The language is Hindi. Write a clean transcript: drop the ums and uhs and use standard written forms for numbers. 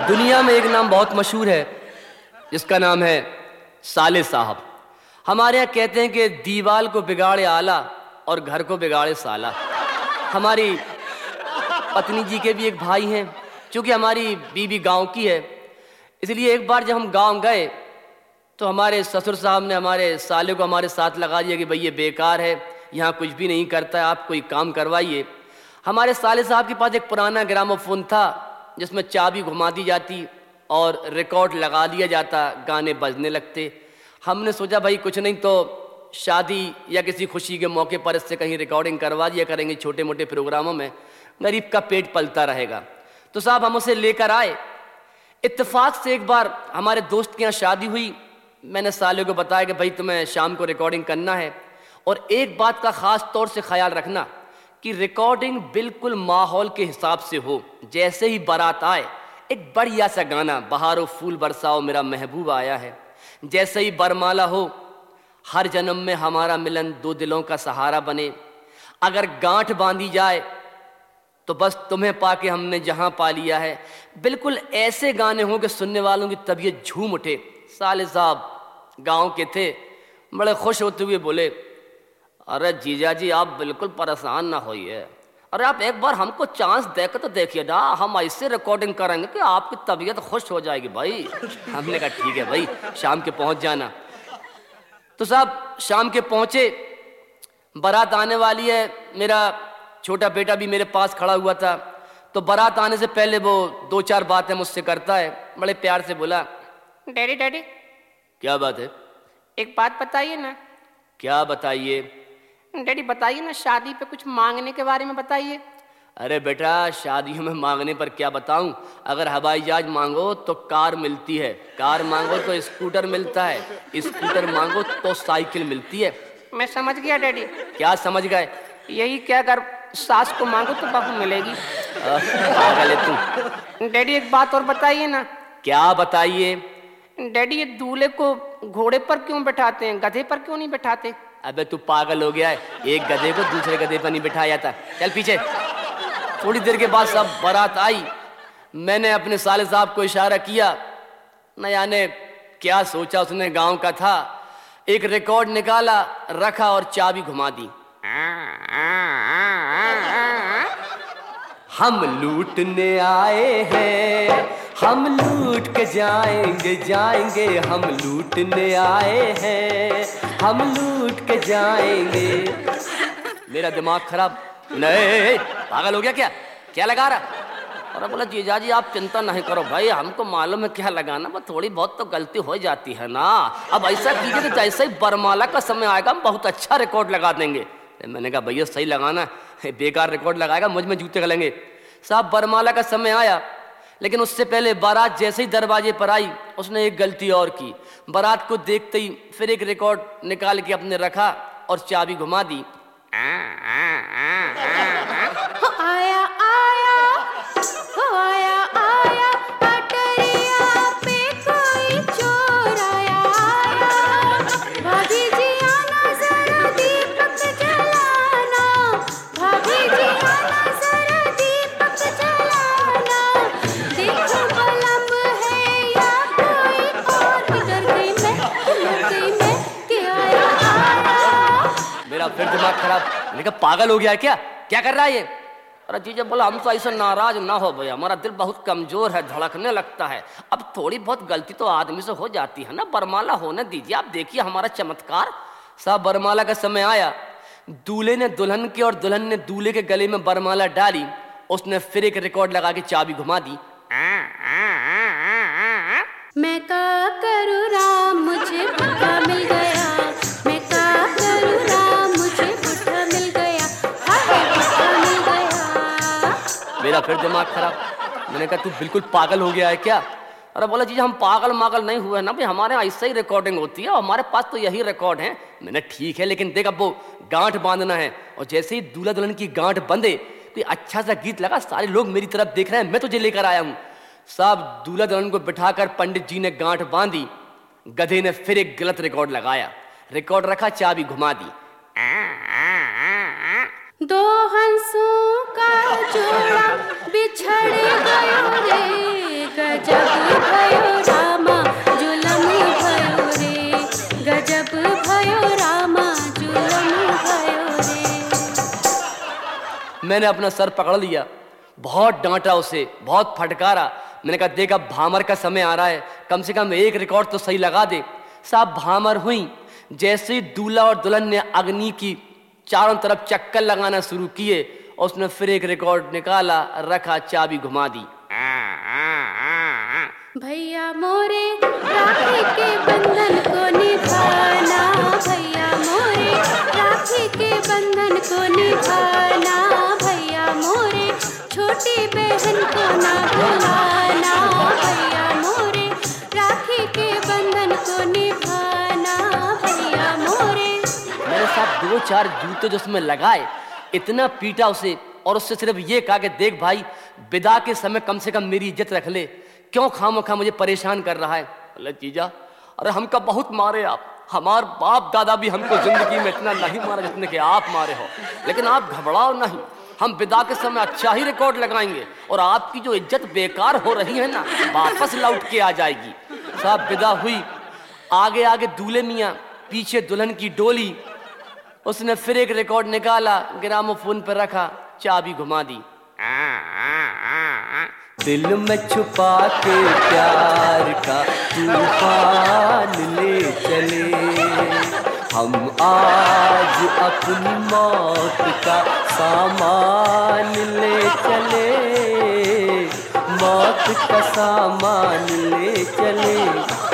दुनिया में एक नाम बहुत मशहूर है जिसका नाम है साले साहब। हमारे यहाँ कहते हैं कि दीवाल को बिगाड़े आला और घर को बिगाड़े साला। हमारी पत्नी जी के भी एक भाई हैं, चूँकि हमारी बीवी गांव की है, इसलिए एक बार जब हम गांव गए तो हमारे ससुर साहब ने हमारे साले को हमारे साथ लगा दिया कि भाई ये बेकार है, यहाँ कुछ भी नहीं करता है, आप कोई काम करवाइए। हमारे साले साहब के पास एक पुराना ग्रामोफोन था जिसमें चाबी घुमा दी जाती और रिकॉर्ड लगा दिया जाता, गाने बजने लगते। हमने सोचा भाई कुछ नहीं तो शादी या किसी खुशी के मौके पर इससे कहीं रिकॉर्डिंग करवा दिया करेंगे, छोटे मोटे प्रोग्रामों में गरीब का पेट पलता रहेगा। तो साहब हम उसे लेकर आए। इत्तेफाक से एक बार हमारे दोस्त के यहाँ शादी हुई। मैंने साले को बताया कि भाई तुम्हें शाम को रिकॉर्डिंग करना है और एक बात का ख़ास तौर से ख्याल रखना कि रिकॉर्डिंग बिल्कुल माहौल के हिसाब से हो। जैसे ही बारात आए एक बढ़िया सा गाना, बहारो फूल बरसाओ मेरा महबूब आया है। जैसे ही बरमाला हो, हर जन्म में हमारा मिलन दो दिलों का सहारा बने। अगर गांठ बांधी जाए तो बस तुम्हें पाके हमने जहां पा लिया है। बिल्कुल ऐसे गाने हों कि सुनने वालों की तबीयत झूम उठे। साले साहब गांव के थे, बड़े खुश होते हुए बोले, अरे जीजा जी आप बिल्कुल परेशान ना होइए, अरे आप एक बार हमको चांस देकर तो देखिए ना, हम ऐसे रिकॉर्डिंग करेंगे कि आपकी तबीयत खुश हो जाएगी भाई। हमने कहा ठीक है भाई, शाम के पहुंच जाना। तो साहब शाम के पहुंचे, बारात आने वाली है। मेरा छोटा बेटा भी मेरे पास खड़ा हुआ था। तो बारात आने से पहले वो दो चार बातें मुझसे करता है। बड़े प्यार से बोला, डैडी डैडी क्या बात है? एक बात बताइए ना। क्या बताइए? डैडी बताइए ना, शादी पे कुछ मांगने के बारे में बताइए। अरे बेटा शादियों में मांगने पर क्या बताऊं? अगर हवाई जहाज मांगो तो कार मिलती है, कार मांगो तो स्कूटर मिलता है, स्कूटर मांगो तो साइकिल मिलती है। मैं समझ गया डैडी। क्या समझ गए? यही क्या, अगर सास को मांगो तो बहू मिलेगी। पागल है तू। डैडी एक बात और बताइए ना। क्या बताइए? डैडी ये दूल्हे को घोड़े पर क्यों बैठाते हैं, गधे पर क्यों नहीं बैठाते? अबे तू पागल हो गया है, एक गधे को दूसरे गधे पर नहीं बिठाया जाता। चल पीछे। थोड़ी देर के बाद सब बारात आई। मैंने अपने साले साहब को इशारा किया, न जाने क्या सोचा उसने, गांव का था। एक रिकॉर्ड निकाला, रखा और चाबी घुमा दी। हम लूटने आए हैं, हम लूट के जाएंगे जाएंगे, हम लूटने आए हैं, हम लूट के जाएंगे। मेरा दिमाग खराब। नहीं पागल हो गया क्या? क्या लगा रहा? और बोला जीजा जी आप चिंता नहीं करो भाई, हमको मालूम है क्या लगाना, बस थोड़ी बहुत तो गलती हो जाती है ना। अब ऐसा कीजिए तो जैसे ही बरमाला का समय आएगा हम बहुत अच्छा रिकॉर्ड लगा देंगे। मैंने कहा भैया सही लगाना, बेकार रिकॉर्ड लगाएगा मुझ में जूते गलेंगे। साहब बरमाला का समय आया, लेकिन उससे पहले बारात जैसे ही दरवाजे पर आई उसने एक गलती और की। बारात को देखते ही फिर एक रिकॉर्ड निकाल के अपने रखा और चाबी घुमा दी। आया आया आया आया अटरिया पे कोई चोर आया आया, भाभी जी आना जरा दीपक जलाना, भाभी जी आना जरा दीपक जलाना, देखो बल्ब है या कोई और, डर गई मैं कि आया आया। मेरा फिर दिमाग खराब। मैंने कहा पागल हो गया है क्या? क्या कर रहा है ये? अरे जीजा बोला हम तो ऐसा नाराज ना हो भैया, हमारा दिल बहुत कमजोर है, धड़कने लगता है। अब थोड़ी बहुत गलती तो आदमी से हो जाती है ना, बरमाला होने दीजिए, आप देखिए हमारा चमत्कार। साहब बरमाला का समय आया, दूल्हे ने दुल्हन के और दुल्हन ने दूल्हे के गले में बरमाला डाली। उसने फिर एक रिकॉर्ड लगा के चाबी घुमा दी। मैं का करूँ राम मुझे बुढ़ा मिल गया, मैं का करूँ राम मुझे बुढ़ा मिल गया, हाय बुढ़ा मिल गया। मेरा फिर दिमाग खराब। मैंने कहा तू बिल्कुल पागल हो गया है क्या? अरे बोला जी हम पागल मागल नहीं हुए ना भाई, हमारे यहाँ ऐसे ही रिकॉर्डिंग होती है और हमारे पास तो यही रिकॉर्ड है। मैंने ठीक है, लेकिन देख अब वो गांठ बांधना है और जैसे ही दूल्हा दुल्हन की गांठ बंधे तो अच्छा सा गीत लगा, सारे लोग मेरी तरफ देख रहे हैं, मैं तुझे लेकर आया हूँ। साहब दूल्हा दुल्हन को बिठाकर पंडित जी ने गांठ बांधी। गधे ने फिर एक गलत रिकॉर्ड लगाया, रिकॉर्ड रखा, चाबी घुमा दी। दो हंसों का जोड़ा बिछड़ गयो रे, गजब मैंने अपना सर पकड़ लिया, बहुत डांटा उसे, बहुत फटकारा। मैंने कहा देख अब भामर का समय आ रहा है, कम से कम एक रिकॉर्ड तो सही लगा दे। साहब भामर हुई, जैसे ही दूल्हा और दुल्हन ने अग्नि की चारों तरफ चक्कर लगाना शुरू किए, उसने फिर एक रिकॉर्ड निकाला, रखा, चाबी घुमा दी। भैया मोरे राखी के बंधन को निभाना, भैया मोरे राखी के बंधन को निभाना, भैया मोरे छोटी बहन को ना भुलाना, भैया मोरे राखी के बंधन को निभाना, भैया मोरे। मेरे साथ 2-4 जूते जो उसमें लगाए, इतना पीटा उसे और उससे सिर्फ ये कहा कि देख भाई विदा के समय कम से कम मेरी इज्जत रख ले, क्यों खामोखा मुझे परेशान कर रहा है। बोले जीजा अरे हमका बहुत मारे आप, हमार बाप दादा भी हमको जिंदगी में इतना नहीं मारा जितने कि आप मारे हो, लेकिन आप घबराओ नहीं, हम विदा के समय अच्छा ही रिकॉर्ड लगाएंगे और आपकी जो इज्जत बेकार हो रही है ना वापस लौट के आ जाएगी। साहब विदा हुई, आगे आगे दूल्हे मियाँ, पीछे दुल्हन की डोली। उसने फिर एक रिकॉर्ड निकाला, ग्रामोफोन पर रखा, चाबी घुमा दी। दिल में छुपा के प्यार का तूफान ले चले, हम आज अपनी मौत का सामान ले चले, मौत का सामान ले चले।